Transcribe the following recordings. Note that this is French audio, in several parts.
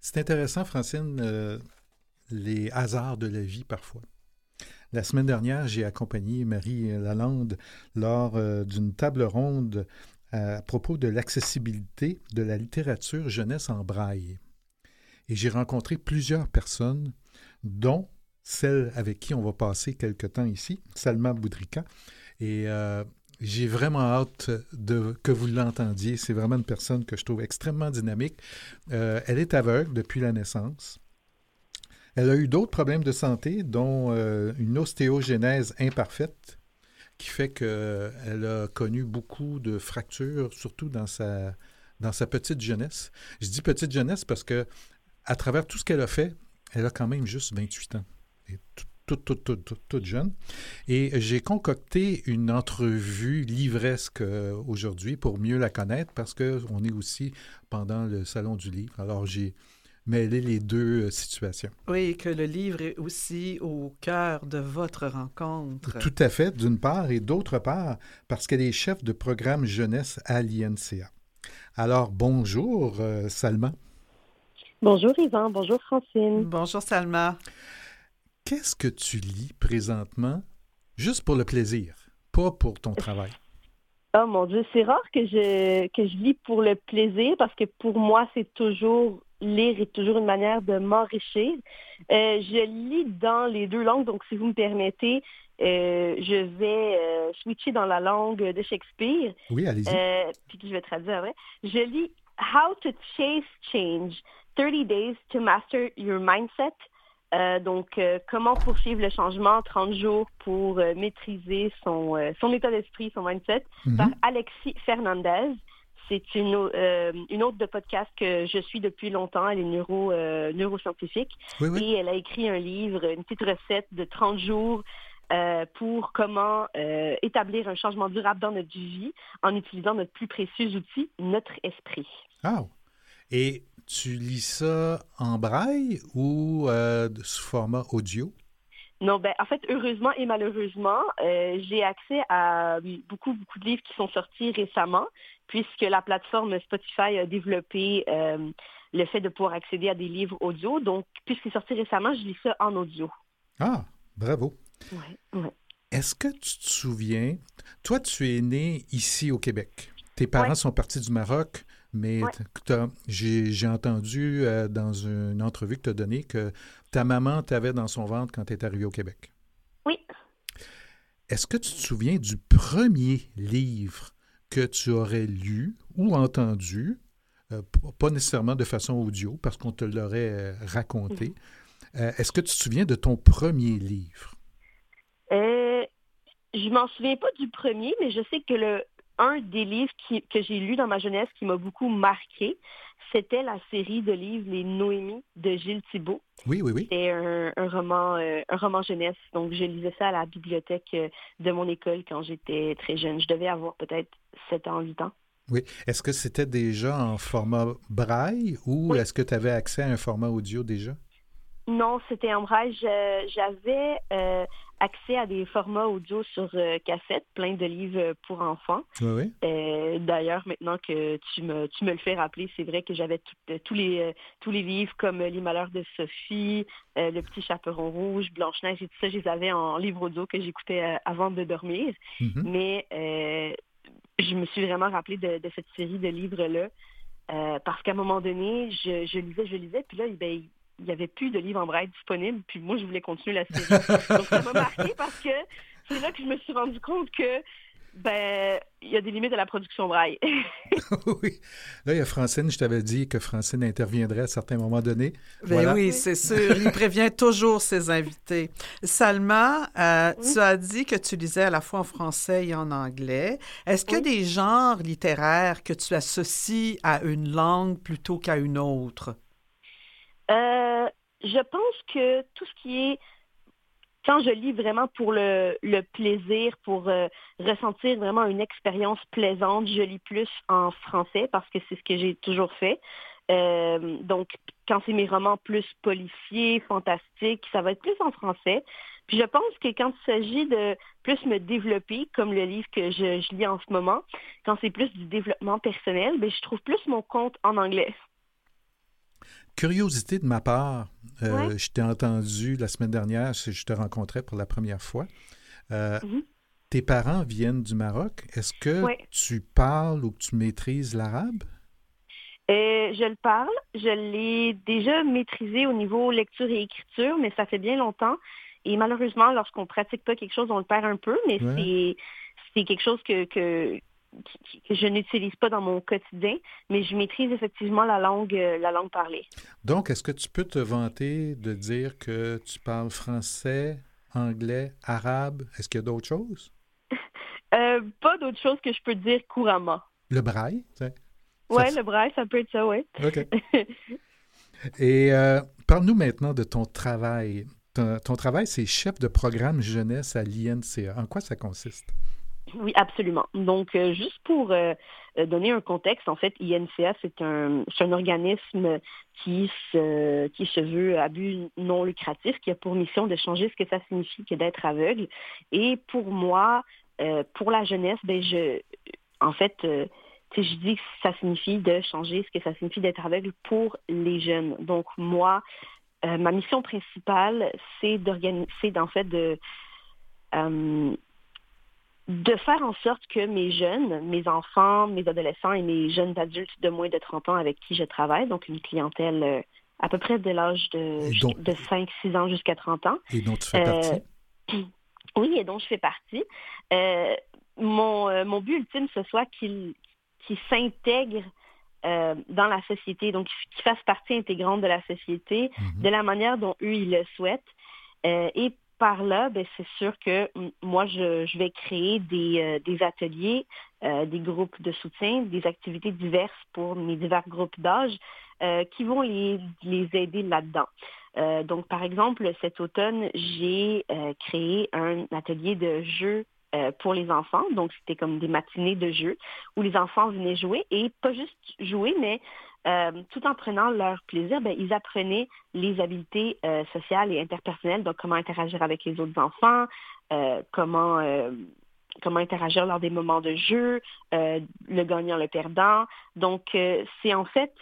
C'est intéressant, Francine, les hasards de la vie parfois. La semaine dernière, j'ai accompagné Marie Lalande lors d'une table ronde à propos de l'accessibilité de la littérature jeunesse en braille. Et j'ai rencontré plusieurs personnes, dont celle avec qui on va passer quelque temps ici, Salma Boudrika. Et j'ai vraiment hâte que vous l'entendiez. C'est vraiment une personne que je trouve extrêmement dynamique. Elle est aveugle depuis la naissance. Elle a eu d'autres problèmes de santé, dont une ostéogenèse imparfaite, qui fait qu'elle a connu beaucoup de fractures, surtout dans sa petite jeunesse. Je dis petite jeunesse parce que à travers tout ce qu'elle a fait, elle a quand même juste 28 ans. Et toute jeune. Et j'ai concocté une entrevue livresque aujourd'hui pour mieux la connaître parce qu'on est aussi pendant le Salon du Livre. Alors, j'ai mêlé les deux situations. Oui, que le livre est aussi au cœur de votre rencontre. Tout à fait, d'une part, et d'autre part, parce qu'elle est chef de programme jeunesse à l'INCA. Alors, bonjour, Salma. Bonjour Yvan, bonjour Francine. Bonjour Salma. Qu'est-ce que tu lis présentement, juste pour le plaisir, pas pour ton travail? Oh mon Dieu, c'est rare que je lis pour le plaisir parce que pour moi, lire est toujours une manière de m'enrichir. Je lis dans les deux langues, donc si vous me permettez, je vais switcher dans la langue de Shakespeare. Oui, allez-y. Puis je vais traduire après. Je lis How to Chase Change, 30 Days to Master Your Mindset. Donc, comment poursuivre le changement, 30 jours pour maîtriser son état d'esprit, son mindset, par Alexis Fernandez. C'est une autre de podcast que je suis depuis longtemps. Elle est neuroscientifique. Oui, oui. Et elle a écrit un livre, une petite recette de 30 jours pour comment établir un changement durable dans notre vie en utilisant notre plus précieux outil, notre esprit. Ah! Et tu lis ça en braille ou sous format audio? Non, en fait, heureusement et malheureusement, j'ai accès à beaucoup de livres qui sont sortis récemment, puisque la plateforme Spotify a développé le fait de pouvoir accéder à des livres audio. Donc, puisqu'il est sorti récemment, je lis ça en audio. Ah, bravo. Ouais. Est-ce que tu te souviens, toi, tu es né ici au Québec. Tes parents sont partis du Maroc, mais j'ai entendu dans une entrevue que tu as donnée que ta maman t'avait dans son ventre quand tu es arrivé au Québec. Oui. Est-ce que tu te souviens du premier livre que tu aurais lu ou entendu, pas nécessairement de façon audio, parce qu'on te l'aurait raconté. Est-ce que tu te souviens de ton premier livre? Je m'en souviens pas du premier, mais je sais que un des livres que j'ai lu dans ma jeunesse qui m'a beaucoup marqué, c'était la série de livres Les Noémies de Gilles Thibault. Oui. C'était un roman jeunesse. Donc, je lisais ça à la bibliothèque de mon école quand j'étais très jeune. Je devais avoir peut-être 7 ans, 8 ans. Oui. Est-ce que c'était déjà en format braille ou est-ce que tu avais accès à un format audio déjà? Non, c'était en braille. J'avais accès à des formats audio sur cassette, plein de livres pour enfants. Oui. D'ailleurs, maintenant que tu me le fais rappeler, c'est vrai que j'avais tous les livres comme Les Malheurs de Sophie, Le Petit Chaperon Rouge, Blanche-Neige et tout ça, je les avais en livre audio que j'écoutais avant de dormir. Mais je me suis vraiment rappelée de cette série de livres-là parce qu'à un moment donné, je lisais, puis là, il n'y avait plus de livres en braille disponibles, puis moi, je voulais continuer la série. Donc, ça m'a marqué parce que c'est là que je me suis rendu compte que, il y a des limites à la production braille. Oui. Là, il y a Francine, je t'avais dit que Francine interviendrait à certains moments donnés. Voilà. Oui, c'est sûr. Il prévient toujours ses invités. Salma, tu as dit que tu lisais à la fois en français et en anglais. Est-ce qu'il y a des genres littéraires que tu associes à une langue plutôt qu'à une autre? Je pense que tout ce qui est, quand je lis vraiment pour le plaisir, pour ressentir vraiment une expérience plaisante, je lis plus en français parce que c'est ce que j'ai toujours fait. Donc, quand c'est mes romans plus policiers, fantastiques, ça va être plus en français. Puis je pense que quand il s'agit de plus me développer, comme le livre que je lis en ce moment, quand c'est plus du développement personnel, je trouve plus mon compte en anglais. Curiosité de ma part, Ouais. je t'ai entendu la semaine dernière, je te rencontrais pour la première fois. Euh, Mhm. Tes parents viennent du Maroc. Est-ce que Ouais. tu parles ou que tu maîtrises l'arabe? Je le parle. Je l'ai déjà maîtrisé au niveau lecture et écriture, mais ça fait bien longtemps. Et malheureusement, lorsqu'on pratique pas quelque chose, on le perd un peu, mais Ouais. c'est quelque chose que je n'utilise pas dans mon quotidien, mais je maîtrise effectivement la langue parlée. Donc, est-ce que tu peux te vanter de dire que tu parles français, anglais, arabe? Est-ce qu'il y a d'autres choses? Pas d'autre chose que je peux dire couramment. Le braille? Ça, Ouais, le braille, ça peut être ça, ouais. OK. Et parle-nous maintenant de ton travail. Ton travail, c'est chef de programme jeunesse à l'INCA. En quoi ça consiste? Oui, absolument. Donc, juste pour donner un contexte, en fait, INCA, c'est un organisme qui se veut à but non lucratif, qui a pour mission de changer ce que ça signifie que d'être aveugle. Et pour moi, pour la jeunesse, en fait, tu sais, je dis que ça signifie de changer ce que ça signifie d'être aveugle pour les jeunes. Donc, moi, ma mission principale, c'est en fait euh, de faire en sorte que mes jeunes, mes enfants, mes adolescents et mes jeunes adultes de moins de 30 ans avec qui je travaille, donc une clientèle à peu près de l'âge Et dont, de 5 6 ans jusqu'à 30 ans, et dont tu fais euh, partie? oui, et dont je fais partie, euh, mon but ultime, ce soit qu'ils s'intègrent dans la société, donc qu'ils fassent partie intégrante de la société de Mhm. la manière dont eux, ils le souhaitent. Et par là, ben, c'est sûr que moi, je vais créer des ateliers, des groupes de soutien, des activités diverses pour mes divers groupes d'âge qui vont les aider là-dedans. Donc, par exemple, cet automne, j'ai créé un atelier de jeux pour les enfants. Donc, c'était comme des matinées de jeux où les enfants venaient jouer et pas juste jouer, mais tout en prenant leur plaisir, ben, ils apprenaient les habiletés sociales et interpersonnelles, donc comment interagir avec les autres enfants, comment interagir lors des moments de jeu, le gagnant, le perdant. Donc, c'est en fait,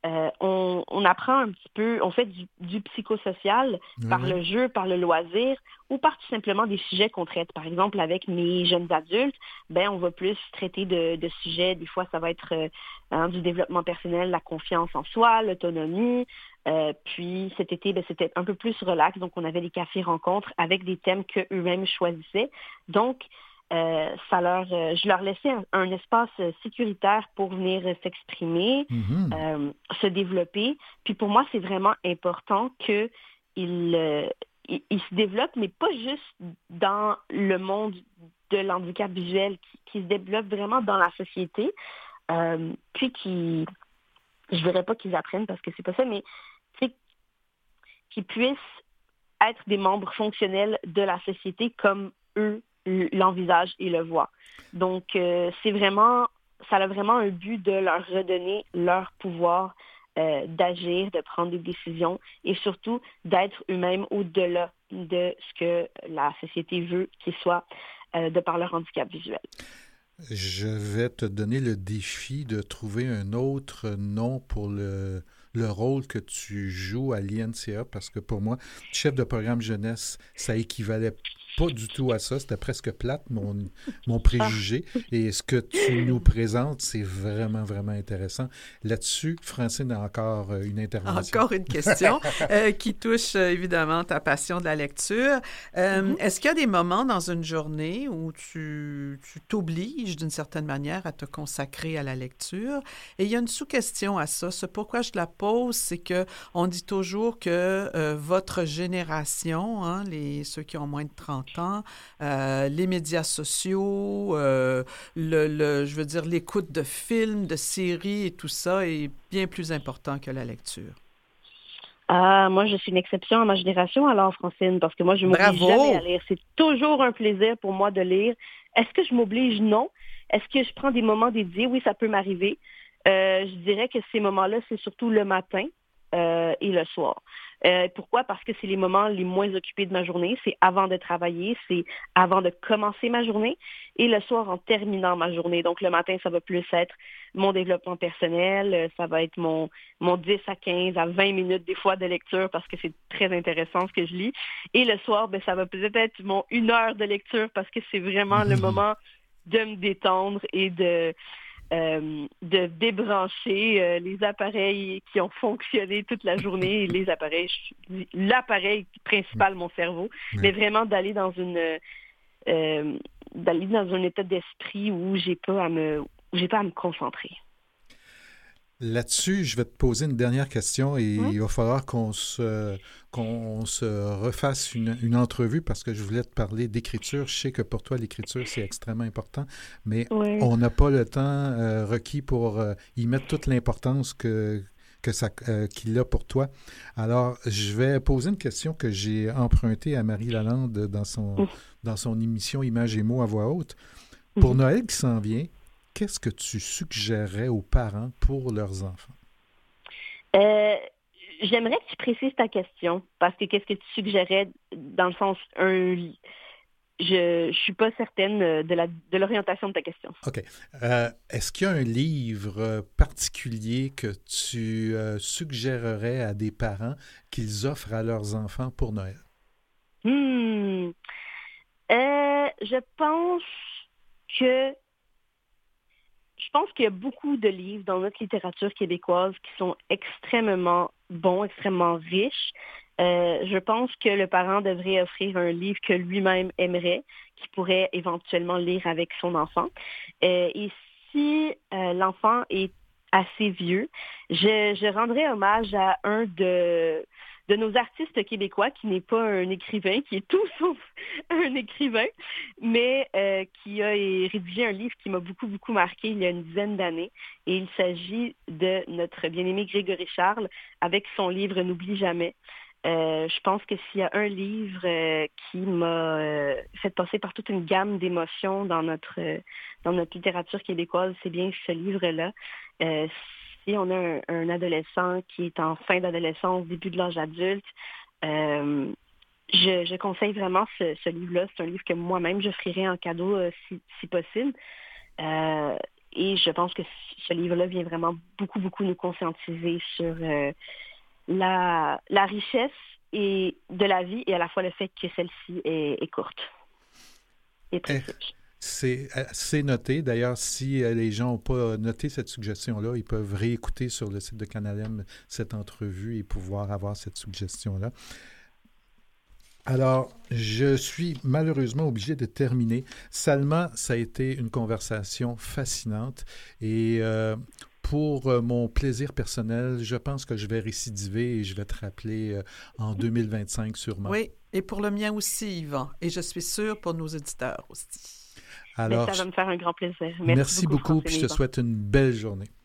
on apprend un petit peu, on fait du psychosocial Oui, par oui. le jeu, par le loisir, ou par tout simplement des sujets qu'on traite. Par exemple, avec mes jeunes adultes, ben, on va plus traiter de sujets, des fois, ça va être du développement personnel, la confiance en soi, l'autonomie. Puis cet été, ben, c'était un peu plus relax, donc on avait des cafés-rencontres avec des thèmes qu'eux-mêmes choisissaient. Donc, je leur laissais un espace sécuritaire pour venir s'exprimer, Mhm. se développer. Puis pour moi, c'est vraiment important qu'ils ils se développent, mais pas juste dans le monde de l'handicap visuel, qui se développent vraiment dans la société, puis je ne dirais pas qu'ils apprennent parce que c'est pas ça, mais tu sais, qu'ils puissent être des membres fonctionnels de la société comme eux l'envisagent et le voient. Donc, ça a vraiment un but de leur redonner leur pouvoir d'agir, de prendre des décisions et surtout d'être eux-mêmes au-delà de ce que la société veut qu'ils soient de par leur handicap visuel. Je vais te donner le défi de trouver un autre nom pour le rôle que tu joues à l'INCA, parce que pour moi, chef de programme jeunesse, ça équivalait pas du tout à ça. C'était presque plate, mon Ah. préjugé. Et ce que tu nous présentes, c'est vraiment, vraiment intéressant. Là-dessus, Francine a encore une intervention. Encore une question qui touche évidemment ta passion de la lecture. Mhm. Est-ce qu'il y a des moments dans une journée où tu t'obliges d'une certaine manière à te consacrer à la lecture? Et il y a une sous-question à ça. Ce pourquoi je la pose, c'est que on dit toujours que votre génération, hein, ceux qui ont moins de 30 ans, les médias sociaux, je veux dire l'écoute de films, de séries et tout ça est bien plus important que la lecture. Ah, moi, je suis une exception à ma génération, alors, Francine, parce que moi, je m'oblige jamais à Bravo! lire. C'est toujours un plaisir pour moi de lire. Est-ce que je m'oblige? Non. Est-ce que je prends des moments dédiés? Oui, ça peut m'arriver. Je dirais que ces moments-là, c'est surtout le matin et le soir. Pourquoi? Parce que c'est les moments les moins occupés de ma journée. C'est avant de travailler, c'est avant de commencer ma journée et le soir en terminant ma journée. Donc, le matin, ça va plus être mon développement personnel, ça va être mon 10 à 15 à 20 minutes des fois de lecture parce que c'est très intéressant ce que je lis. Et le soir, ça va peut-être être mon 1 heure de lecture parce que c'est vraiment le moment de me détendre et de débrancher les appareils qui ont fonctionné toute la journée, l'appareil principal, mon cerveau, mais vraiment d'aller dans un état d'esprit où j'ai pas à me concentrer. Là-dessus, je vais te poser une dernière question et il va falloir qu'on se refasse une entrevue parce que je voulais te parler d'écriture. Je sais que pour toi, l'écriture, c'est extrêmement important, mais on n'a pas le temps requis pour y mettre toute l'importance qu'il a pour toi. Alors, je vais poser une question que j'ai empruntée à Marie Lalande dans son émission Images et mots à voix haute. Pour Noël qui s'en vient, qu'est-ce que tu suggérerais aux parents pour leurs enfants? J'aimerais que tu précises ta question, parce que qu'est-ce que tu suggérais dans le sens je suis pas certaine de l'orientation de ta question. OK. Est-ce qu'il y a un livre particulier que tu suggérerais à des parents qu'ils offrent à leurs enfants pour Noël? Je pense qu'il y a beaucoup de livres dans notre littérature québécoise qui sont extrêmement bons, extrêmement riches. Je pense que le parent devrait offrir un livre que lui-même aimerait, qu'il pourrait éventuellement lire avec son enfant. Et si l'enfant est assez vieux, je rendrai hommage à un de nos artistes québécois qui n'est pas un écrivain, qui est tout sauf un écrivain, mais qui a rédigé un livre qui m'a beaucoup, beaucoup marqué il y a une dizaine d'années. Et il s'agit de notre bien-aimé Grégory Charles avec son livre « N'oublie jamais ». Je pense que s'il y a un livre qui m'a fait passer par toute une gamme d'émotions dans notre littérature québécoise, c'est bien ce livre-là. Si on a un adolescent qui est en fin d'adolescence, début de l'âge adulte, je conseille vraiment ce livre-là. C'est un livre que moi-même j'offrirais en cadeau si possible. Et je pense que ce livre-là vient vraiment beaucoup, beaucoup nous conscientiser sur la richesse de la vie et à la fois le fait que celle-ci est courte et précieuse. C'est noté. D'ailleurs, si les gens n'ont pas noté cette suggestion-là, ils peuvent réécouter sur le site de Canal M cette entrevue et pouvoir avoir cette suggestion-là. Alors, je suis malheureusement obligé de terminer. Salma, ça a été une conversation fascinante et pour mon plaisir personnel, je pense que je vais récidiver et je vais te rappeler en 2025 sûrement. Oui, et pour le mien aussi, Yvan. Et je suis sûre pour nos auditeurs aussi. Alors, ça va me faire un grand plaisir. Merci beaucoup, puis je te souhaite une belle journée.